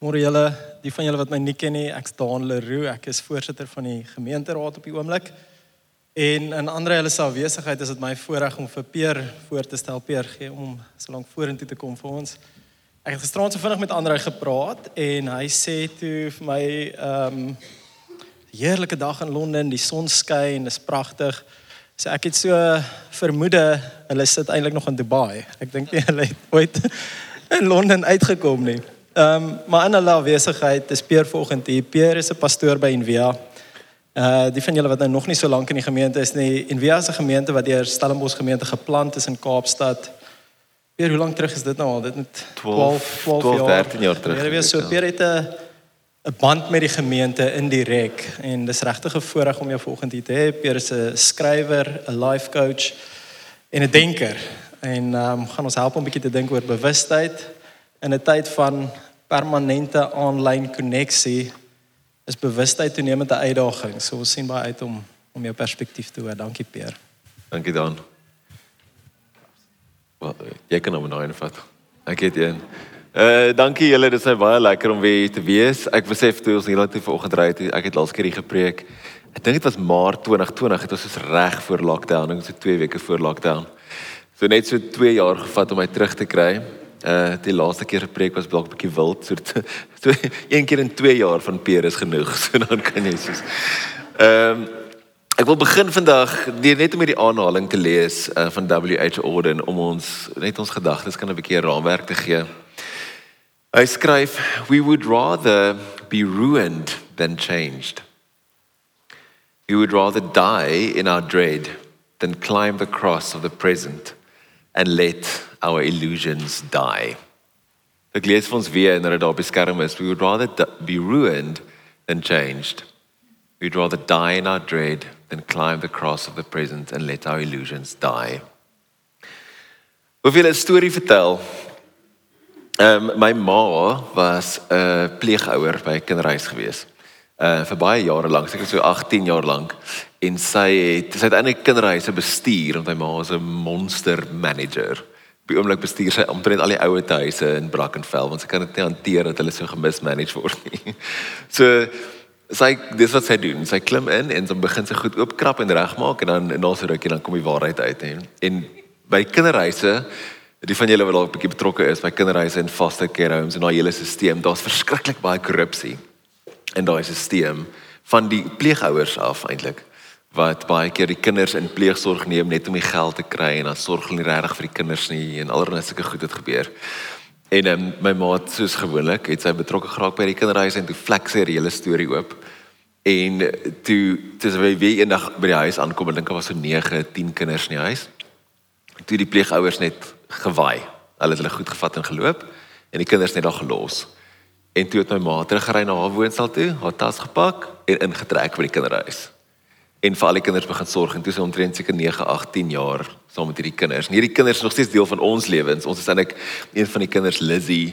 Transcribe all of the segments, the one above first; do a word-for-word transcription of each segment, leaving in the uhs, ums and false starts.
Môre julle, die van julle wat my nie ken nie, ek's Daan Leroux, ek is voorsitter van die gemeenteraad op die oomblik. En in Andre hulle se afwesigheid is dit my voorreg om vir Peer voor te stel. Peer, gee om so lank vorentoe te kom vir ons. Ek het gisterand so vinnig met Andre gepraat en hy sê toe vir my ehm um, heerlike dag in Londen, die son skyn, dis pragtig. So ek het so vermoede hulle sit eintlik nog in Dubai. Ek dink nie hulle het ooit in Londen uitgekom nie. Ehm um, maar in hulle afwesigheid is Peer vanoggend hier. Peer is 'n pastoor by Envia. Uh die van julle wat nou nog nie so lank in die gemeente is nie, Envia is 'n gemeente wat deur Stellenbosch gemeente geplant is in Kaapstad. Peer, hoe lank terug is dit nou al? Dit met twaalf, twaalf, dertien jaar terug. Ja, weet so Peer het 'n 'n band met die gemeente indirek en dis regtig 'n voorreg om jou vanoggend hier te hê. Peer is 'n skrywer, 'n life coach en 'n denker. En ehm um, gaan ons help om 'n bietjie te dink oor bewustheid in 'n tyd van permanente aanlyn koneksie. Is bewustheid toenemend 'n uitdaging. So ons sien baie uit om om jou perspektief te hoor. Dankie Peer. Dankie Dan. Wel, jy kan hom nou invat. Ek het een. Uh dankie julle, dit is nou baie lekker om weer te wees. Ek besef toe ons hierdie vanoggend ry het, ek het laas keer hier gepreek. Ek dink dit was Maart twintig twintig, dit was soos reg voor lockdown, dink so twee weke voor lockdown. So net so twee jaar gevat om my terug te kry. Uh die laaste keer gepreek was dalk 'n bietjie wild, so, so een keer in twee jaar van Peer is genoeg, so dan kan jy soos. Ehm um, ek wil begin vandag net om hierdie aanhaling te lees uh, van W H Auden om ons net ons gedagtes kan 'n bietjie 'n raamwerk te gee. Hy skryf, "We would rather be ruined than changed. We would rather die in our dread than climb the cross of the present and let our illusions die." Ek lees vir ons weer en dat dit daar op die skerm is. We would rather be ruined than changed. We'd rather die in our dread than climb the cross of the present and let our illusions die. Ek wil 'n storie vertel. Um, my ma was 'n uh, pleegouer by 'n kinderhuis gewees. Uh, vir baie jare lank, seker so agttien jaar lank. En sy het, sy het eintlik kinderhuise bestuur, want my ma was 'n monster manager. Op die oomblik bestuur sy omtrent al die ouer huise in Brackenfell, want sy kan dit nie hanteer dat hulle so gemismanage word nie. So, sy, dis wat sy doen, sy klim in en dan begin sy goed oopkrap en regmaak en dan na so rukkie dan kom die waarheid uit. He. En by kinderhuise, die van julle wat dalk 'n bietjie betrokke is by kinderhuise en foster care homes en daai hele stelsel, daar's verskriklik baie korrupsie in daai stelsel van die pleegouers af eintlik, wat baie keer die kinders in pleegsorg neem net om die geld te kry en dan sorg hulle nie regtig vir die kinders nie en allerlei sulke goed het gebeur. En um, my maat soos gewoonlik het sy betrokke geraak by die kinderhuis en toe vlek sy die hele storie oop. En toe toe sy weer eendag by die huis aankom, ek dink daar was so nege, tien kinders in die huis. Toe die pleegouers net gewaai. Hulle het hulle goed gevat en geloop en die kinders net daar gelos. En toe het my ma teruggery na haar woonstel toe, haar tas gepak en ingetrek by die kinderhuis. En vir al die kinders begin sorg en toe sy omtrent seker nege, agt, tien jaar saam met hierdie kinders. En hierdie kinders is nog steeds deel van ons lewens. Ons is eintlik een van die kinders, Lizzie.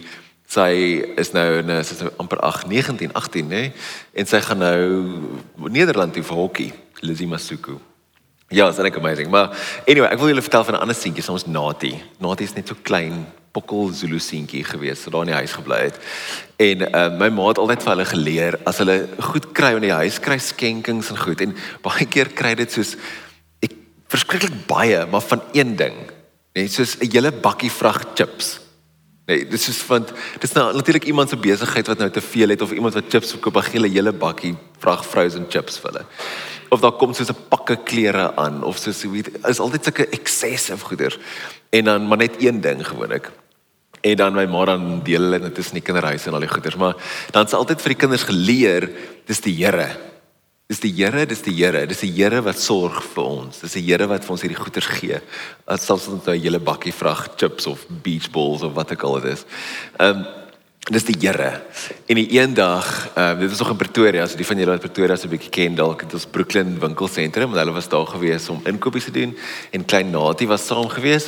Sy is nou in sy is nou amper agt, negentien, agttien, né? En sy gaan nou Nederland toe vir hokkie. Lizzie Masuku. Ja, is eintlik amazing. Maar anyway, ek wil julle vertel van 'n ander seentjie, ons Nati. Nati is net so klein, pokkel Zulu seentjie gewees, so daar in die huis gebly het. En uh, my ma het altyd vir hulle geleer, as hulle goed kry in die huis, kry skenkings en goed. En baie keer kry dit soos, ek, verskriklik baie, maar van een ding. Nee, soos 'n hele bakkie vrag chips. Nee, dis is want dis nou natuurlik iemand se besigheid wat nou te veel het of iemand wat chips verkoop, dan gee hulle hele bakkie vrag frozen chips vir hulle. Of daar kom soos 'n pakke klere aan of soos weet, is altyd sulke excessive goeder. En dan maar net een ding gewoonlik. En dan my ma dan deel hulle net tussen die kinderhuise en al die goeders, maar dan is altyd vir die kinders geleer, dis die Here. Dis die Here, dis die Here, dis die Here wat sorg vir ons. Dis die Here wat vir ons hierdie goeders gee. As selfs ons nou 'n hele bakkie vrag chips of beach balls of wat ek al dit is. Ehm um, dis die Here. En die een dag, um, dit is nog in Pretoria, so die van julle wat Pretoria so 'n bietjie ken, dalk het ons Brooklyn winkelsentrum en hulle was daar gewees om inkopies te doen en klein Natie was saam gewees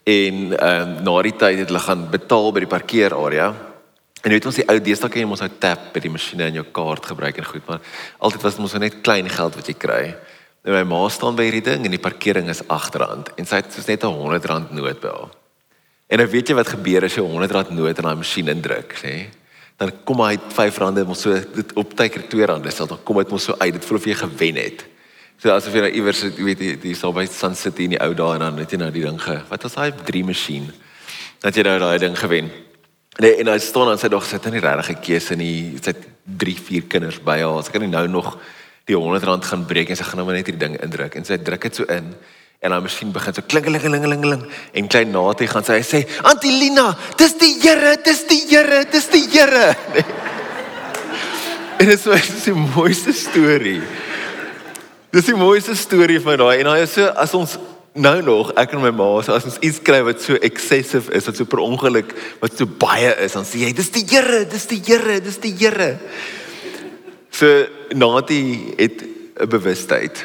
en um, na die tyd het hulle gaan betaal by die parkeerarea. En weet ons die ou deesdae kan jy mos nou tap by die masjiene en jou kaart gebruik en goed, maar altyd was dit mos net klein geld wat jy kry. En my ma staan by hierdie ding en die parkering is agt rand en sy het soos net 'n honderd rand noot by haar. En nou weet jy wat gebeur as jy honderd rand noot in daai masjien indruk, sê? dan kom hy vyf rande, mos so, dit op tyd twee rande, so, dan kom hy mos so uit, dit voel of jy gewen het. So asof jy nou iewers, jy weet, jy, jy sal by Sun City in die ou dae, en dan het jy nou die ding ge, wat was hy, drie machine, dat jy nou daai ding gewen. Nee, en hy staan aan sy dag, sy het nie regtig 'n keuse nie, sy het drie, vier kinders by haar, sy kan nie nou nog die honderd rand gaan breek, en sy gaan nou maar net die ding indruk, en sy druk het so in, en dan miskien begin so klingelingelingeling, en klein Natie gaan sy, hy sê, Auntie Lina, dis die Here, dis die Here, dis die Here. Nee. En dit is so, dit is die mooiste storie. Dis die mooiste storie van daai, en hy is so, as ons nou nog, ek en my ma, so as ons iets kry wat so excessive is, wat so per ongeluk, wat so baie is, dan sê jy, dis die Here, dis die Here, dis die Here. So, Natie het 'n bewustheid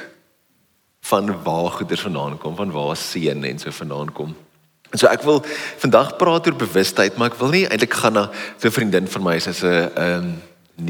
van waar goeders vandaan kom, van waar seën en so vandaan kom. So ek wil vandag praat oor bewustheid, maar ek wil nie eintlik gaan na so 'n vriendin van my, sy's 'n um,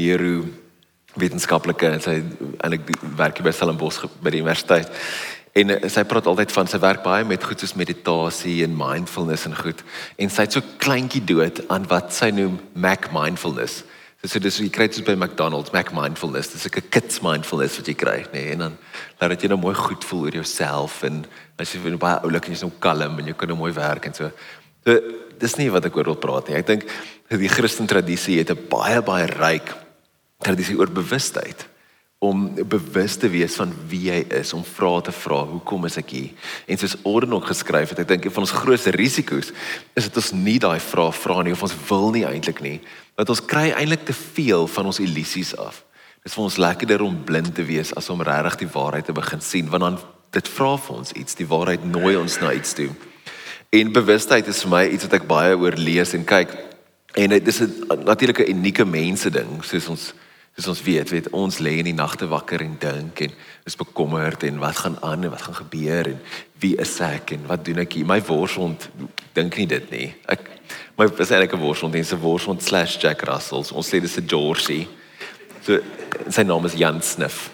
neurowetenskaplike, en sy eintlik werk by Stellenbosch by die universiteit. En uh, sy praat altyd van, sy werk baie met goed soos meditasie en mindfulness en goed. En sy het so kleintjie dood aan wat sy noem Mac mindfulness. So dis jy kry dit by McDonald's, Mac mindfulness, dis 'n kids mindfulness wat jy kry, nee, en dan laat dit jy nou mooi goed voel oor jouself, en as jy nou baie oulik en jy's nou kalm, en jy kan nou mooi werk, en so. So, dis nie wat ek oor wil praat nie, ek dink, die Christen tradisie het 'n baie, baie ryk tradisie oor bewustheid, om bewus te wees van wie jy is, om vrae te vra, hoekom is ek hier? En soos Orden ook geskryf het, ek dink, een van ons grootste risiko's, is dat ons nie daai vrae vra nie, of ons wil nie eintlik nie, want ons kry eintlik te veel van ons illusies af. Dit is vir ons lekkerder om blind te wees, as om regtig die waarheid te begin sien, want dan, dit vra vir ons iets, die waarheid nooi ons na iets toe. En bewustheid is vir my iets wat ek baie oor lees en kyk, en dit is natuurlik 'n unieke mense ding, soos ons Soos ons weet, weet, ons lê in die nagte wakker en dink, en is bekommerd, en wat gaan aan, en wat gaan gebeur, en wie is ek, en wat doen ek hier? My worshond dink nie dit nie. Ek, my is eintlik 'n worshond, en sy worshond slash Jack Russell, ons sê dis 'n Georgie. So, sy naam is Jan Sniff.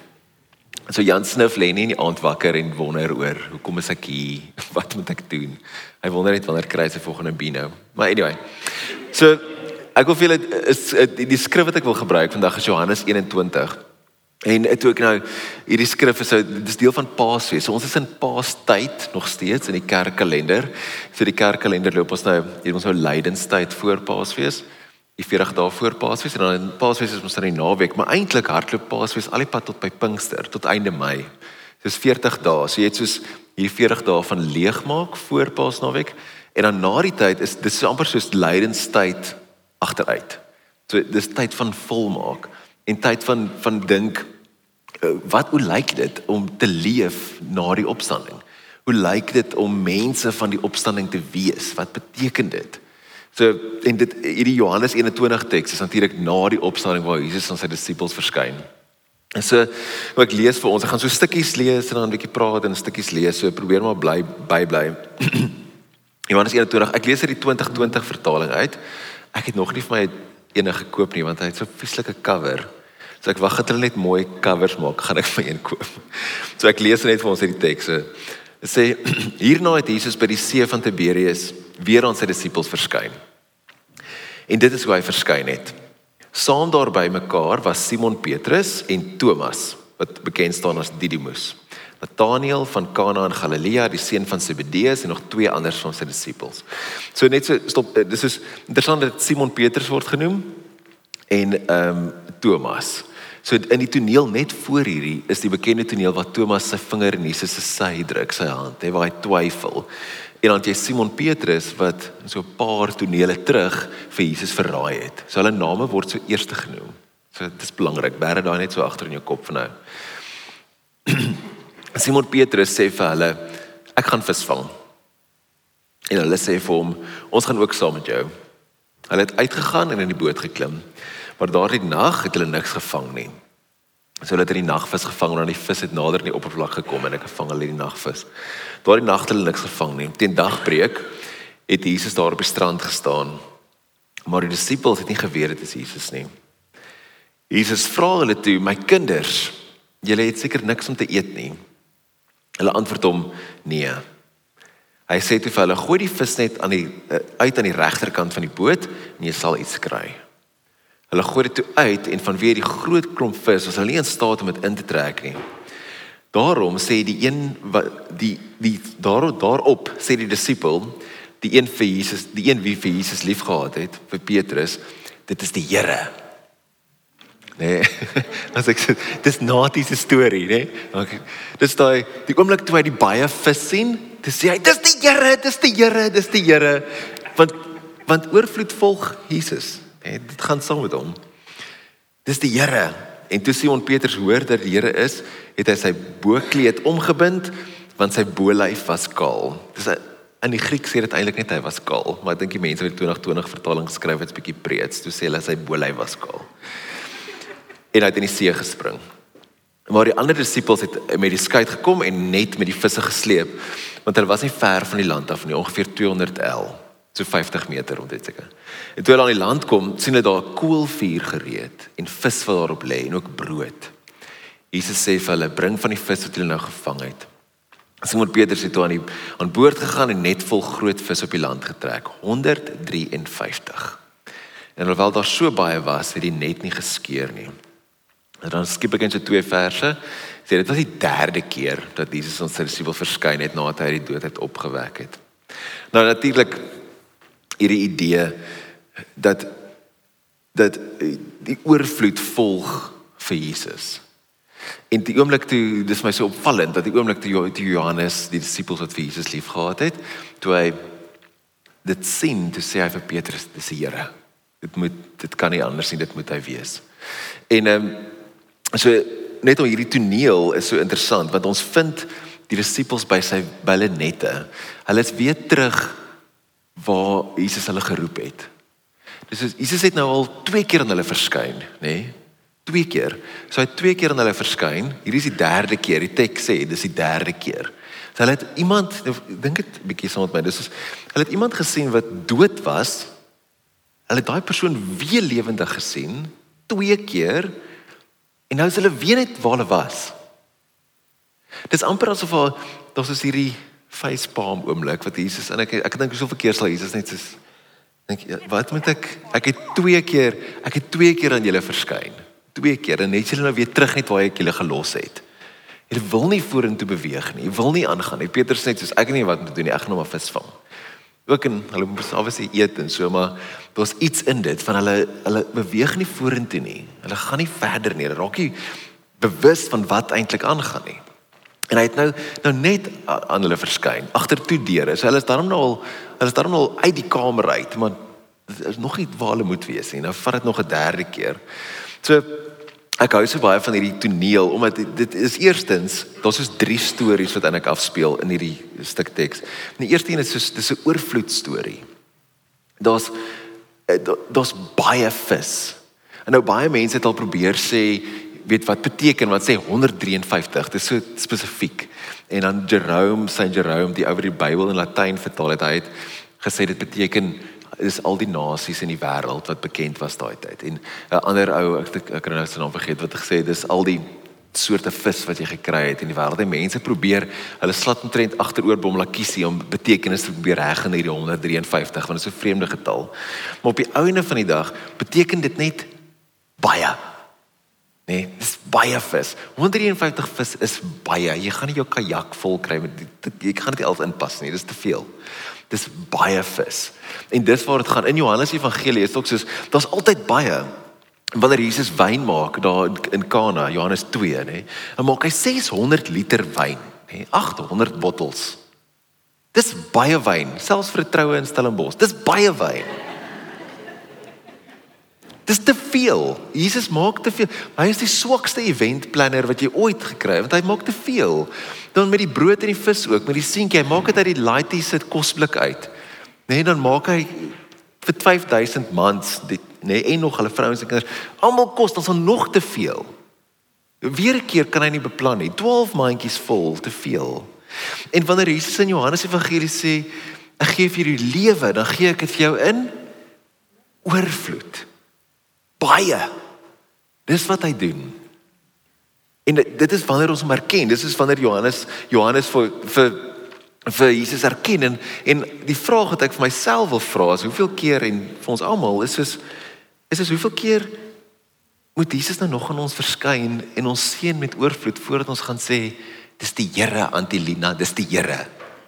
So Jan Sniff lê nie in die aand wakker en wonder oor, hoekom is ek hier, wat moet ek doen? Hy wonder net wanneer kry sy volgende bino. Maar anyway, so, ek wil vir julle, is, die skrif wat ek wil gebruik vandag is Johannes eenentwintig. En toe ek nou, hierdie skrif is, so, dit is deel van Paasfees. So ons is in Paastyd nog steeds in die kerkkalender. So die kerkkalender loop ons nou, hier ons nou lydenstyd voor Paasfees, die veertig dae voor Paasfees, en dan in Paasfees is ons dan die naweek, maar eintlik hardloop Paasfees al die pad tot by Pinkster, tot einde Mei. Dis veertig dae. So jy het soos hierdie veertig dae van leegmaak voor Paasnaweek, en dan na die tyd is dis amper soos lydenstyd agteruit. So dis tyd van volmaak en tyd van van dink, wat hoe lyk dit om te leef na die opstanding? Hoe lyk dit om mense van die opstanding te wees? Wat beteken dit? So en dit hierdie Johannes eenentwintig teks is natuurlik na die opstanding waar Jesus aan sy disippels verskyn. En so wat ek lees vir ons, ek gaan so stukkies lees en dan 'n bietjie praat en stukkies lees, so probeer maar bly by bly. Johannes eenentwintig, ek lees uit die twintig twintig vertaling uit. Ek het nog nie vir my ene gekoop nie, want hy het so vieslike cover. So ek wag dat hulle net mooi covers maak, gaan ek vir een koop. So ek lees net vir ons hierdie teks. Dit sê, hierna het Jesus by die see van Tiberias weer aan sy disippels verskyn. En dit is hoe hy verskyn het. Saam daar by mekaar was Simon Petrus en Thomas, wat bekend staan as Didymus. Nathanael van Kana in Galilea, die seun van Zebedeus en nog twee anders van sy disippels. So net so, stop, dis is interessant dat Simon Petrus word genoem en um, Thomas. So in die toneel net voor hierdie is die bekende toneel waar Thomas sy vinger in Jesus se sy druk, sy hand, he, waar hy twyfel. En dan jy Simon Petrus wat so 'n paar tonele terug vir Jesus verraai het. So hulle name word so eerste genoem. So dit is belangrik, bære daai net so agter in jou kop vir nou. Simon Petrus sê vir hulle, ek gaan visvang. En hulle sê vir hom, ons gaan ook saam met jou. Hulle het uitgegaan en in die boot geklim. Maar daardie nag het hulle niks gevang nie. So hulle het in die nagvis gevang, en die vis het nader in die oppervlak gekom, en ek gevang hulle die nagvis. Daardie nag het hulle niks gevang nie. Teen dagbreek het Jesus daar op die strand gestaan, maar die disippels het nie geweet dit is Jesus nie. Jesus vra hulle toe, my kinders, julle het seker niks om te eet nie. Hulle antwoord hom, nee. Hy sê toe vir hulle, gooi die vis net aan die, uit aan die regterkant van die boot, en jy sal iets kry. Hulle gooi dit toe uit en vanweer die groot klomp vis was hulle nie in staat om dit in te trek nie. Daarom sê die een wat die die daar, daarop sê die disipel, die een vir Jesus, die een wie vir Jesus liefgehad het, vir Petrus, dit is die Here. Nee, as ek sê, dis Natie's storie, nee. Okay. Dis daai die oomblik toe hy die baie vis sien, dis sê hy, dis die Here, dis die Here, dis die Here. Want want oorvloed volg Jesus. Nee, dit gaan saam met hom. Dis die Here. En toe Simon Petrus hoor dat die Here is, het hy sy boekleed omgebind, want sy bolyf was kaal. Dis in die Griek sê dit eintlik net hy was kaal, maar ek dink die mense wat die twintig twintig vertaling geskryf het, 'n bietjie preets, toe sê hulle sy bolyf was kaal. En hy het in die see gespring. Maar die ander disippels het met die skuit gekom en net met die visse gesleep, want hulle was nie ver van die land af nie, ongeveer tweehonderd el, so vyftig meter om dit seker. En toe hulle aan die land kom, sien hulle daar 'n koolvuur gereed en vis wat daarop lê en ook brood. Jesus sê vir hulle, bring van die vis wat julle nou gevang het. Simon Petrus het toe aan die aan boord gegaan en net vol groot vis op die land getrek, honderd drie en vyftig. En alhoewel daar so baie was, het die net nie geskeur nie. En dan skiep ek in so twee verse, sê dit was die derde keer dat Jesus ons sy disipel verskyn het nadat hy die dood het opgewek het. Nou natuurlik hierdie idee dat dat die oorvloed volg vir Jesus. En die oomblik toe, dis my so opvallend, dat die oomblik toe Johannes, die disipels wat vir Jesus lief gehad het, toe hy dit sien, toe sê hy vir Petrus, dis die Here. Dit moet, dit kan nie anders nie, dit moet hy wees. En um, so net om hierdie toneel is so interessant, want ons vind die disipels by sy by hulle nette. Hulle is weer terug waar Jesus hulle geroep het. Dus Jesus het nou al twee keer aan hulle verskyn, nê? Nee? Twee keer. So hy het twee keer aan hulle verskyn. Hier is die derde keer. Die teks sê dis die derde keer. So hulle het iemand, ek dink dit bietjie saam met my. Dis is, hulle het iemand gesien wat dood was. Hulle het daai persoon weer lewendig gesien, twee keer. En nou is hulle weet net waar hulle was. Dis amper asof daar daar's is hierdie facepalm oomblik wat Jesus en ek ek dink soveel keer sal Jesus net soos dink wat moet ek ek het twee keer ek het twee keer aan julle verskyn. Twee keer en net julle nou weer terug net waar ek julle gelos het. Julle wil nie vorentoe beweeg nie. Jy wil nie aangaan nie. Petrus sê net soos ek weet nie wat moet doen nie. Ek gaan nou maar vis vang. Ook en hulle moes obviously eet en so, maar daar's iets in dit van hulle hulle beweeg nie vorentoe nie. Hulle gaan nie verder nie. Hulle raak nie bewus van wat eintlik aangaan nie. En hy het nou nou net aan hulle verskyn agter toe deure. So hulle is daarom nou al hulle is daarom al uit die kamer uit, maar dit is nog nie waar hulle moet wees nie. Nou vat dit nog 'n derde keer. So ek hou so baie van hierdie toneel omdat dit, dit is eerstens daar's soos drie stories wat eintlik afspeel in hierdie stuk teks. Die eerste een is soos dis 'n oorvloed storie. Daar's daar's baie vis. En nou baie mense het al probeer sê weet wat beteken, wat sê honderd drie en vyftig, dit is so spesifiek. En dan Jerome, Saint Jerome, die oor die Bybel in Latyn vertaal het, hy het gesê dit beteken, is al die nasies in die wêreld wat bekend was daai tyd. En 'n ander ou, ek ek kan nou sy naam vergeet, wat gesê het, dis al die soorte vis wat jy gekry het in die wêreld. En mense probeer, hulle slat omtrent agteroor bomlakisie om betekenis te probeer reg in hierdie honderd drie en vyftig, want dit is 'n vreemde getal. Maar op die einde van die dag beteken dit net baie. Nee, dis baie vis. honderd drie en vyftig vis is baie. Jy gaan nie jou kajak vol kry met jy gaan dit nie alles inpas nie. Dis te veel. Dis baie vis. En dis waar dit gaan. In Johannes Evangelie is dit ook soos daar's altyd baie. Wanneer Jesus wyn maak daar in Kana, Johannes twee, nê, dan maak hy ses honderd liter wyn, nê, agt honderd bottels. Dis baie wyn, selfs vir 'n troue in Stellenbosch. Dis baie wyn. Dis te veel. Jesus maak te veel. Hy is die swakste eventplanner wat jy ooit gekry het, want hy maak te veel. Dan met die brood en die vis ook, met die seentjie, hy maak dit uit die laaitie se kosblik uit. Nee, dan maak hy vir vyf duisend mans, die, nee, en nog hulle vrouens en kinders, almal kos, dan is al nog te veel. Weer 'n keer kan hy nie beplan nie. twaalf mandjies vol, te veel. En wanneer Jesus in Johannes Evangelie sê, ek gee vir julle lewe, dan gee ek dit vir jou in oorvloed. Baie. Dis wat hy doen. En dit is wanneer ons hom herken. Dis is wanneer Johannes Johannes vir vir vir Jesus herken en en die vraag wat ek vir myself wil vra is hoeveel keer en vir ons almal is soos is dit hoeveel keer moet Jesus nou nog aan ons verskyn en ons seën met oorvloed voordat ons gaan sê, dis die Here, Antilina, dis die Here.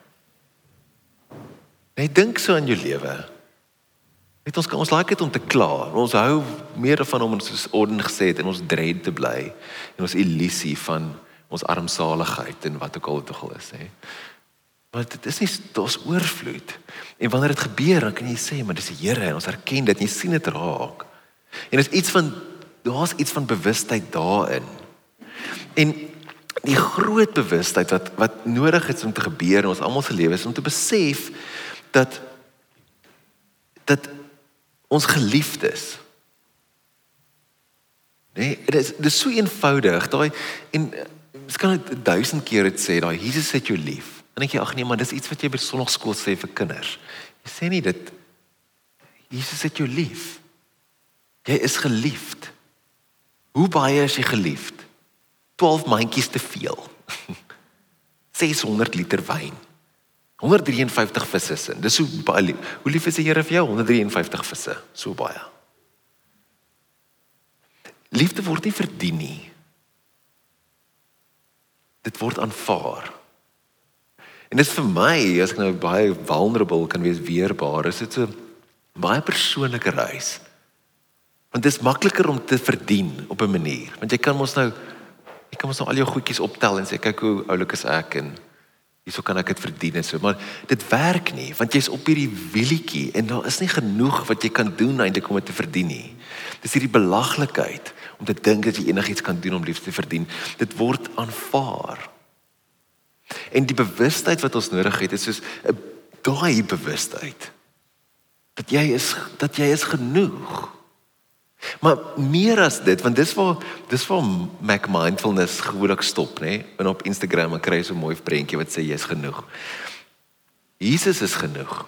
Nee, dink so aan jou lewe. Net ons, ons like dit om te kla. Ons hou meer daarvan om ons soos Orden gesê het in ons dread te bly en ons illusie van ons armsaligheid en wat ook al dit al is. He. Maar dit is nie, daar's oorvloed. En wanneer dit gebeur, dan kan jy sê, maar dis die Here en ons erken dit en jy sien dit raak. En dit is iets van, daar's iets van bewustheid daarin. En die groot bewustheid wat, wat nodig is om te gebeur in ons almal se lewens, om te besef dat, dat ons geliefd is. Nee, dit is, dit is so eenvoudig, daai, en ek kan dit duisend keer het sê, daai, Jesus het jou lief. En ek jy, ag nee, maar dis iets wat jy by sonnaarskool sê vir kinders. Jy sê nie dit, Jesus het jou lief. Jy is geliefd. Hoe baie is jy geliefd? twaalf mandjies te veel. ses honderd liter wyn. honderd drie en vyftig visse sin. Dis so baie lief. Hoe lief is die Here vir jou? honderd drie en vyftig visse. So baie. Liefde word nie verdien nie. Dit word aanvaar. En dit is vir my, as ek nou baie vulnerable kan wees, weerbaar, is dit so baie persoonlike reis. Want dit is makliker om te verdien op 'n manier. Want jy kan mos nou, jy kan mos nou al jou goedjies optel en sê, kyk hoe oulik is ek en hierso kan ek dit verdien en so. Maar dit werk nie, want jy's op hierdie wielietjie en daar is nie genoeg wat jy kan doen eintlik om dit te verdien nie. Dis hierdie belaglikheid om te dink dat jy enigiets kan doen om liefde te verdien. Dit word aanvaar. En die bewustheid wat ons nodig het, is soos daai bewustheid. Dat jy is, dat jy is genoeg. Maar meer as dit, want dis waar, dis waar Mac Mindfulness gewoonlik stop, nee? En op Instagram kry jy so 'n mooi prentjie wat sê jy is genoeg. Jesus is genoeg.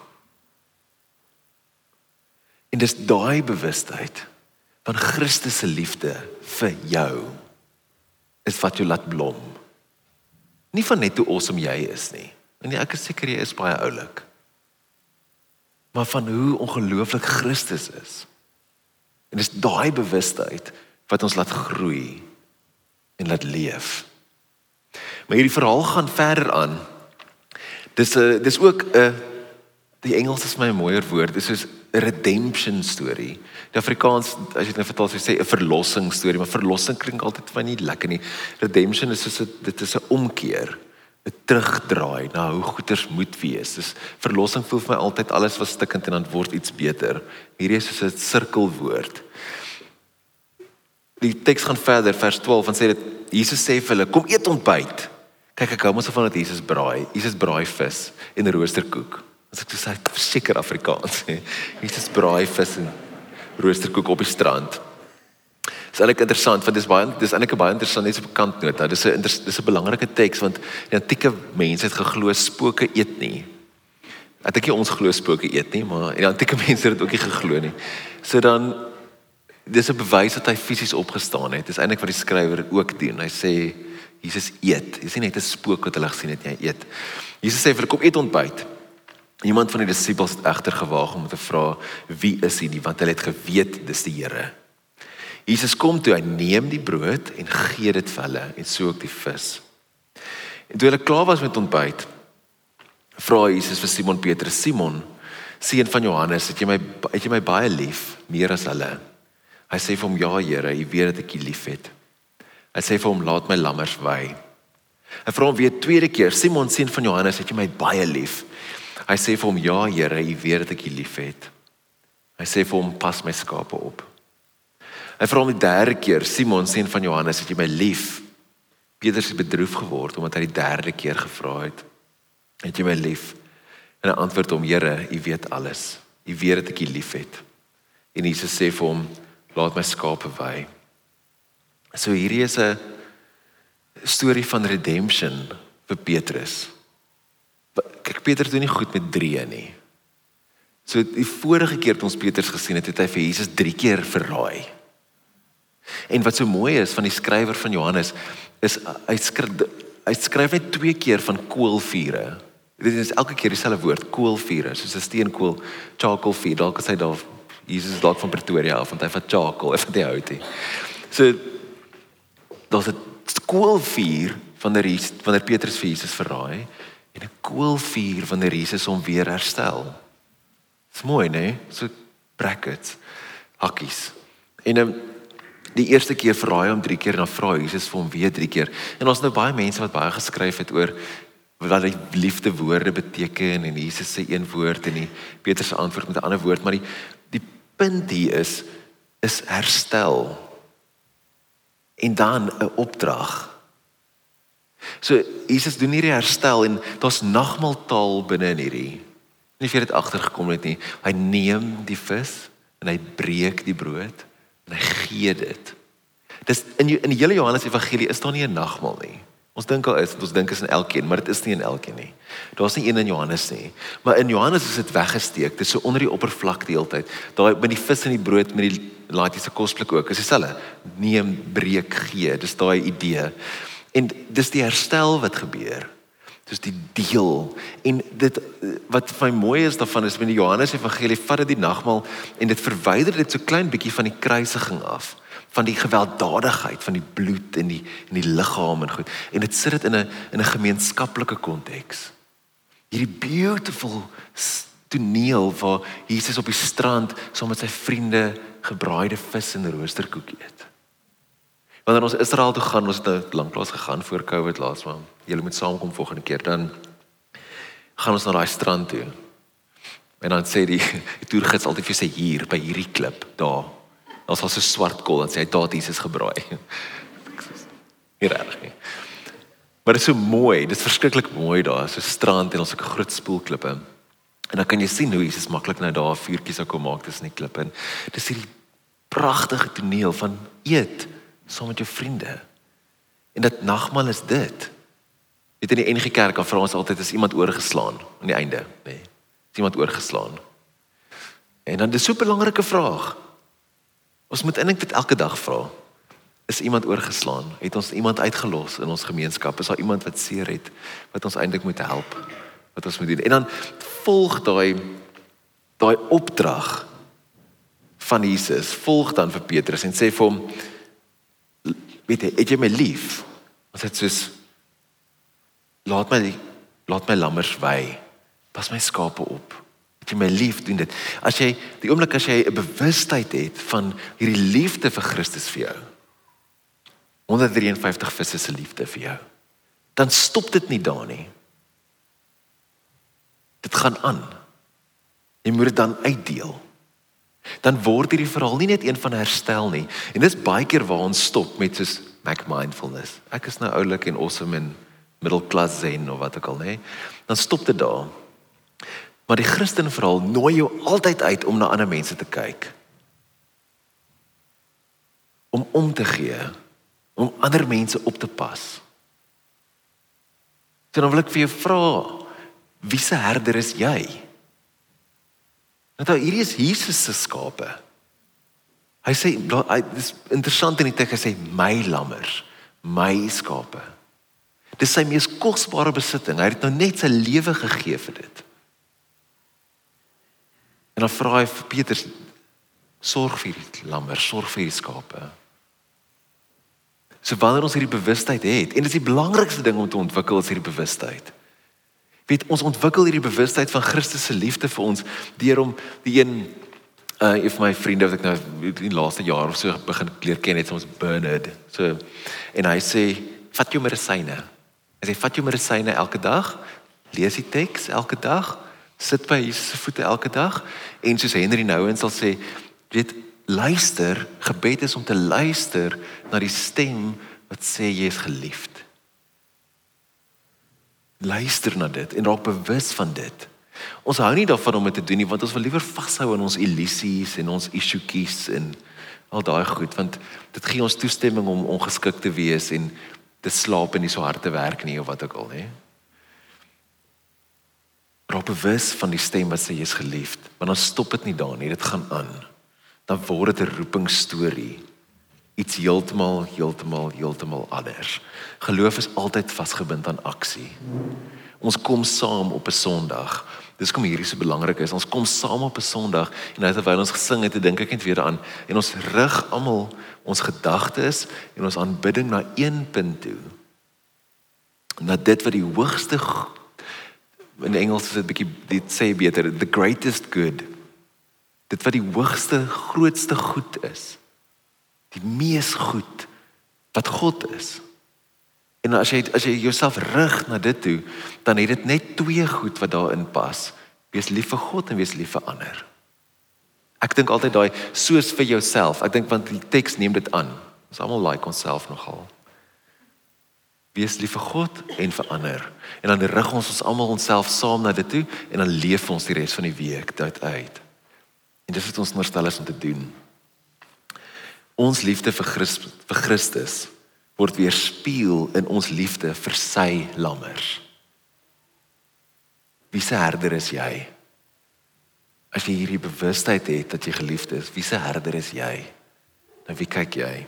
En dis daai bewustheid van Christus se liefde vir jou, is wat jou laat blom. Nie van net hoe awesome jy is nie. En nee, ek is seker jy is baie oulik. Maar van hoe ongelooflik Christus is. En dis daai bewustheid wat ons laat groei en laat leef. Maar hierdie verhaal gaan verder aan. Dis 'n dis ook 'n die Engels is my 'n mooier woord. Dis soos 'n redemption story. Die Afrikaans, as jy dit nou vertaal, sê 'n verlossing storie, maar verlossing klink altyd van nie lekker nie. Redemption is soos 'n dit is 'n omkeer, 'n terugdraai na hoe goeders moet wees. Dus verlossing voel vir my altyd alles was stikkend en dan word iets beter. Hierdie is soos 'n sirkelwoord. Die teks gaan verder, vers twaalf, en sê dit, Jesus sê vir hulle, kom eet ontbyt. Kyk, ek hou mos van dat Jesus braai. Jesus braai vis en roosterkoek. As ek sê, seker Afrikaans. Jesus braai vis en roosterkoek op die strand. Dis eintlik interessant, want dis baie dis eintlik 'n baie interessant net so bekant nota. Dis 'n dis 'n belangrike teks, want die antieke mense het geglo spooke eet nie. Ek dink nie ons glo spooke eet nie, maar die antieke mense het dit ook nie geglo nie. So dan dis 'n bewys dat hy fisies opgestaan het. Dis eintlik wat die skrywer ook doen. Hy sê Jesus eet. Dis nie net 'n spook wat hulle gesien het nie, hy eet. Jesus sê vir hulle, kom eet ontbyt. Iemand van die disippels het egter gewaag om te vra, wie is hy nie, want hulle het geweet dis die Here. Jesus kom toe, hy neem die brood en gee dit vir hulle en so ook die vis. En toe hulle klaar was met ontbyt, vra Jesus vir Simon Petrus, Simon, seun van Johannes, het jy my het jy my baie lief, meer as hulle? Hy sê vir hom, ja Here, jy weet dat ek jou lief het. Hy sê vir hom, laat my lammers wei. Hy vra hom weer tweede keer, Simon, seun van Johannes, het jy my baie lief? Hy sê vir hom, ja Here, jy weet dat ek jou lief het. Hy sê vir hom, pas my skape op. Hy vra hom die derde keer, Simon, seun van Johannes, het jy my lief? Petrus het bedroef geword, omdat hy die derde keer gevra het, het jy my lief? En hy antwoord hom, Here, jy weet alles. Jy weet dat ek jou lief het. En Jesus sê vir hom, laat my skape wei. So hierdie is 'n storie van redemption vir Petrus. Kyk, Petrus doen nie goed met drie nie. So die vorige keer toe ons Petrus gesien het, het hy vir Jesus drie keer verraai. En wat so mooi is van die skrywer van Johannes, is hy skryf, hy skryf net twee keer van koolvure. Dit is elke keer dieselfde woord, koolvure, soos 'n steenkool, charcoal vuur, dalk as hy daar Jesus is dalk van Pretoria af, want hy van Chakel, hy van die Houtie. So, daar's 'n koelvuur wanneer Jesus, wanneer Petrus vir Jesus verraai, en 'n koelvuur wanneer Jesus hom weer herstel. Dis mooi, né? So brackets, hakkies. En um, die eerste keer verraai hom drie keer, en dan vra Jesus vir hom weer drie keer. En ons nou baie mense wat baie geskryf het oor wat die liefde woorde beteken, en Jesus se een woord, en die Petrus se antwoord met 'n ander woord, maar die, die punt hier is, is herstel, en dan 'n opdrag. So, Jesus doen hierdie herstel, en daar's nagmaaltaal binne in hierdie. Nie of jy dit agtergekom het nie, hy neem die vis, en hy breek die brood, en hy gee dit. Dis, in, in die hele Johannes evangelie is daar nie 'n nagmaal nie. Ons dink al is, ons dink is in elkeen, maar dit is nie in elkeen nie. Daar's nie een in Johannes nie. Maar in Johannes is dit weggesteek, dit is so onder die oppervlak die hele tyd. Daai met die vis en die brood met die laatiese kosblik ook, is dieselfde. Neem, breek, gee, dis daai idee. En dis die herstel wat gebeur. Dis die deel. En dit wat vir my mooi is daarvan is met die Johannes evangelie vat dit die nagmaal en dit verwyder dit so klein bietjie van die kruisiging af, van die gewelddadigheid van die bloed en die en die liggaam en goed. En dit sit dit in 'n in 'n gemeenskaplike konteks. Hierdie beautiful toneel waar Jesus op die strand saam met sy vriende gebraaide vis en roosterkoek eet. Wanneer ons Israel toe gaan, ons het nou lanklaas gegaan voor COVID laas, maar julle moet saamkom volgende keer, dan gaan ons na daai strand toe. En dan sê die, die toergids altyd vir sy hier, by hierdie klip, daar. Ons was so swart kool, en sê hy, daar het Jesus gebraai. Nie reg nie. Maar dit is so mooi, dit is verskriklik mooi daar, so strand en ons het 'n groot spoelklippe. En dan kan jy sien hoe Jesus maklik nou daar 'n vuurtjie sou kom maak tussen die klippe. En dis hierdie pragtige toneel van eet saam met jou vriende. En dat nagmaal is dit. Weet in die N G Kerk dan vra ons altyd is iemand oorgeslaan aan die einde, nee. Is iemand oorgeslaan? En dan dis so 'n belangrike vraag. Ons moet eintlik dit elke dag vra. Is iemand oorgeslaan? Het ons iemand uitgelos in ons gemeenskap? Is daar iemand wat seer het wat ons eintlik moet help? Wat ons moet doen? En dan volg daai daai opdrag van Jesus, volg dan vir Petrus en sê vir hom, weet jy, het jy my lief? Ons het soos laat my laat my lammers wei. Pas my skape op. Het jy my lief, doen dit. As jy die oomblik as jy 'n bewustheid het van hierdie liefde vir Christus vir jou. honderd drie en vyftig visse se liefde vir jou. Dan stop dit nie daar nie. Dit gaan aan. Jy moet dit dan uitdeel. Dan word hierdie verhaal nie net een van herstel nie. En dis baie keer waar ons stop met soos Mac mindfulness. Ek is nou oulik en awesome en middelklas zen of wat ook al, nee. Dan stop dit daar. Maar die Christen verhaal nooi jou altyd uit om na ander mense te kyk. Om om te gee. Om ander mense op te pas. So dan wil ek vir jou vra, wie se herder is jy? Nou, hierdie is Jesus se skape. Hy sê, dit is interessant in die teks, hy sê, my lammers, my skape. Dit is sy mees kosbare besitting, hy het nou net sy lewe gegee vir dit. En dan vra hy vir Petrus, sorg vir die lammers, sorg vir die skape. So wanneer ons hierdie bewustheid het, en dit is die belangrikste ding om te ontwikkel, is hierdie bewustheid. Weet, ons ontwikkel hierdie bewustheid van Christus se liefde vir ons, deur om die een, uh, een van my vriende, wat ek nou die laaste jaar of so begin leer ken, het ons Bernard, so, en hy sê, vat jou medisyne, hy sê, vat jou medisyne elke dag, lees die teks elke dag, sit by Jesus se voete elke dag, en soos Henry Nouwen sal sê, weet, luister, gebed is om te luister na die stem wat sê jy is geliefd. Luister na dit en raak bewus van dit. Ons hou nie daarvan om dit te doen nie, want ons wil liewer vashou aan ons illusies en ons issuekies en al daai goed, want dit gee ons toestemming om ongeskik te wees en te slaap en nie so hard te werk nie, of wat ook al, nie. Raak bewus van die stem wat sê jy is geliefd, want dan stop dit nie daar nie, dit gaan aan. Dan word dit 'n roepingsstorie. Iets heeltemal, heeltemal, heeltemal anders. Geloof is altyd vasgebind aan aksie. Ons kom saam op 'n Sondag Dis kom hierdie so belangrik is. Ons kom saam op 'n Sondag en nou terwyl ons gesing het, dink ek net weer aan en ons rig almal ons gedagtes en ons aanbidding na een punt toe. Na dit wat die hoogste, in Engels is dit bietjie, dit sê beter, the greatest good. Dit wat die hoogste, grootste goed is. Die mees goed wat God is. En as jy as jy jouself rig na dit toe, dan het dit net twee goed wat daarin pas. Wees lief vir God en wees lief vir ander. Ek dink altyd daai soos vir jouself. Ek dink want die teks neem dit aan. Ons almal like onsself nogal. Wees lief vir God en vir ander. En dan rig ons ons almal onsself saam na dit toe en dan leef ons die res van die week dit uit. En dis wat ons veronderstel is om te doen. Ons liefde vir Christus, vir Christus word weerspieël in ons liefde vir sy lammers. Wie se herder is jy? As jy hierdie bewustheid het dat jy geliefd is, wie se herder is jy? Na wie kyk jy?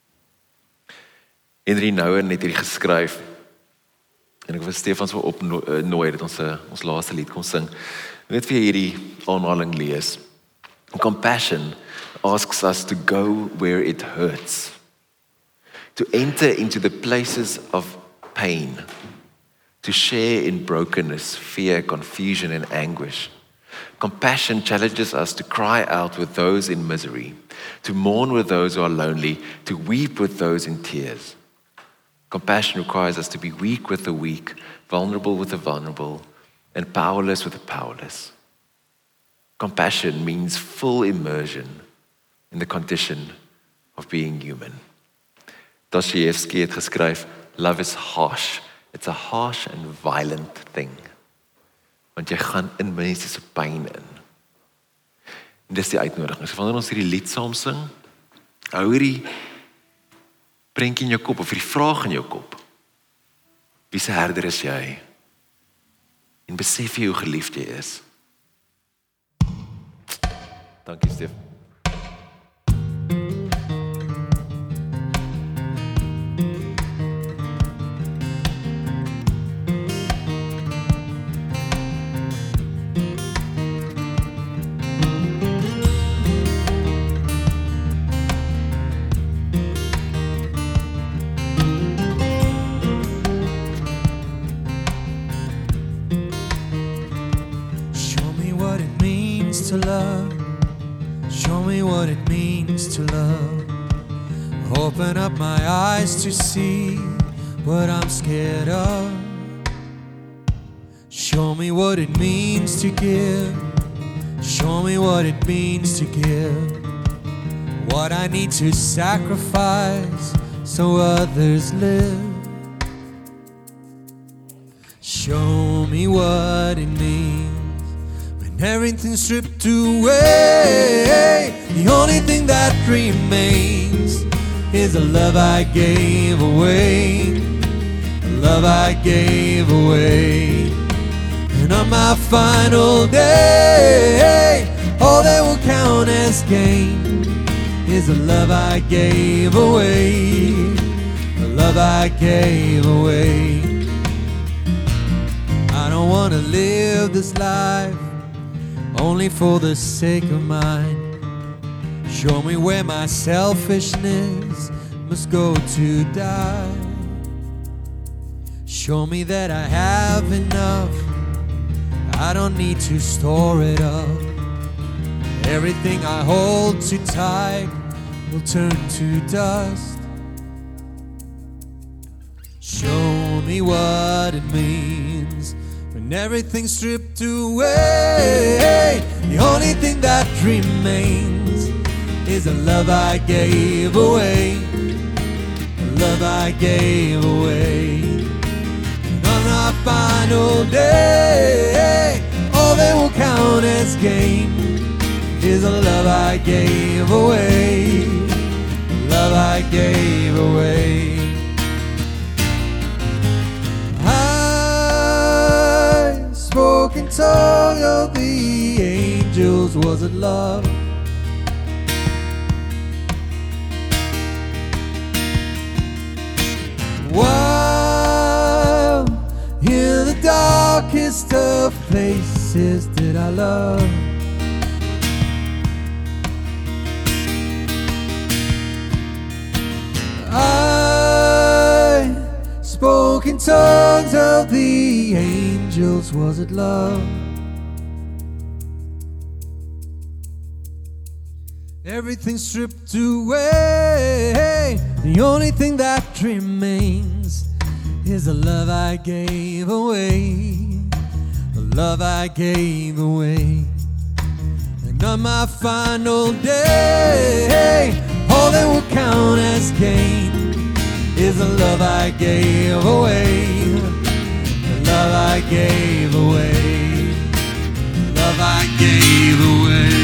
Henry Nouwen het hierdie geskryf, en ek wil Stefan so opnooi dat ons ons laaste lied kon sing. Net vir hierdie aanhaling lees. Compassion asks us to go where it hurts, to enter into the places of pain, to share in brokenness, fear, confusion, and anguish. Compassion challenges us to cry out with those in misery, to mourn with those who are lonely, to weep with those in tears. Compassion requires us to be weak with the weak, vulnerable with the vulnerable, and powerless with the powerless. Compassion means full immersion in the condition of being human. Dostoevsky het geskryf, love is harsh. It's a harsh and violent thing. Want jy gaan in mense se pyn in. En dis die uitnodiging. So wanneer ons hierdie lied saam sing, hou hierdie prentjie in jou kop, of hierdie vraag in jou kop. Wie se herder is jy? En besef jy hoe geliefd jy is? Dankie, Stef. To love, show me what it means to love. Open up my eyes to see what I'm scared of. Show me what it means to give. Show me what it means to give. What I need to sacrifice so others live. Show me what it means. Everything's stripped away. The only thing that remains is the love I gave away. The love I gave away. And on my final day, all that will count as gain is the love I gave away. The love I gave away. I don't want to live this life only for the sake of mine. Show me where my selfishness must go to die. Show me that I have enough. I don't need to store it up. Everything I hold too tight will turn to dust. Show me what it means when everything's stripped away. The only thing that remains is the love I gave away. The love I gave away. And on our final day, all that will count as gain is the love I gave away. The love I gave away. Spoken tongue of the angels, was it love? While in the darkest of places, promises did I love. I spoke in tongues of the angels, was it love? Everything stripped away, the only thing that remains is the love I gave away, the love I gave away. And on my final day, all that will count as gain is the love I gave away, the love I gave away, the love I gave away.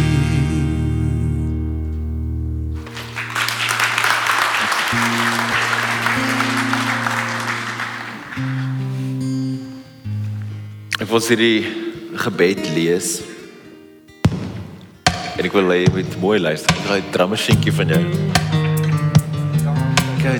Ek wil hierdie gebed lees. En ek wil hê jy moet mooi luister. Ek het 'n drummasjienkie van jou. Kyk.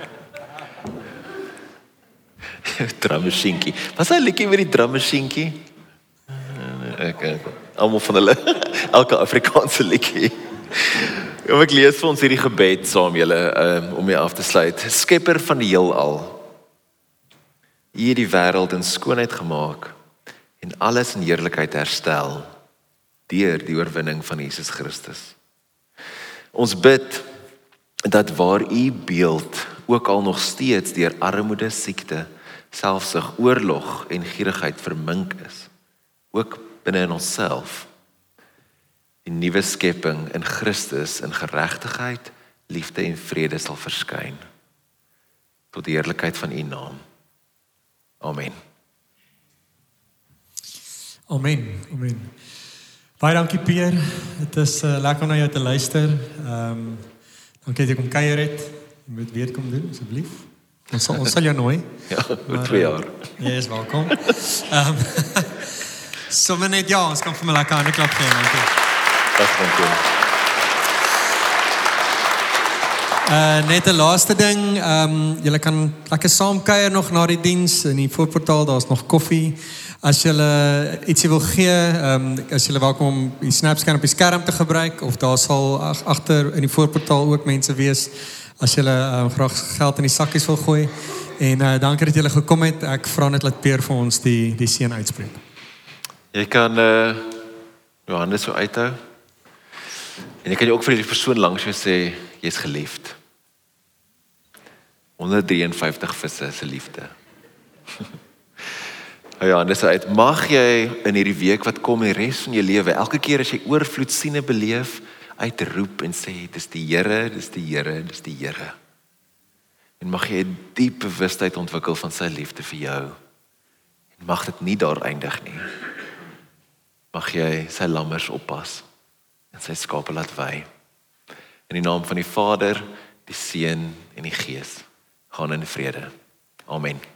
Drummasjienkie. Wat is hy liedjie met die drummasjienkie? Ek almal van hulle elke Afrikaanse liedjie. Kom ek lees vir ons hierdie gebed saam julle um, om mee af te sluit. Skepper van die heelal. U het die wêreld in skoonheid gemaak en alles in heerlikheid herstel deur die oorwinning van Jesus Christus. Ons bid dat waar u beeld ook al nog steeds deur armoede, siekte, selfsug, oorlog en gierigheid vermink is, ook binne in onsself, die nuwe skepping in Christus in geregtigheid, liefde en vrede sal verskyn tot die heerlikheid van u naam. Amen. Amen, amen. Baie dankie Pierre, het is uh, lekker om na jou te luister. Um, dankie dat jy kom kuier het, jy moet weer kom doen, asseblief. Ons sal, ons sal jou nooi. Ja, oor twee jaar. Jy is welkom. Um, Sommige net, ja, ons kan vir my lekker aan die klap gee, dankie. Dag, dankie. Uh, net 'n laaste ding, um, julle kan lekker saam kuier nog na die diens in die voorportaal, daar's nog koffie. As julle ietsie wil gee, um, as julle welkom om die snapscan op die skerm te gebruik, of daar sal ag- agter in die voorportaal ook mense wees, as julle um, graag geld in die sakkies wil gooi. En uh, dankie dat julle gekom het, ek vra net dat Peer vir ons die, die seën uitspreek. Jy kan uh, jou hande so uithou. En jy kan jy ook vir die persoon langs jou sê, jy is geliefd. honderddrieënvyftig visse se liefde. Ja, dis uit. Mag jy in hierdie week wat kom die res van jou lewe, elke keer as jy oorvloed siene beleef, uitroep en sê, dis die Here, dis die Here, dis die Here. En mag jy 'n diep bewustheid ontwikkel van sy liefde vir jou. En mag dit nie daar eindig nie. Mag jy sy lammers oppas en sy skape laat wei. In die naam van die Vader, die Seun en die Gees. Gaan in vrede. Amen.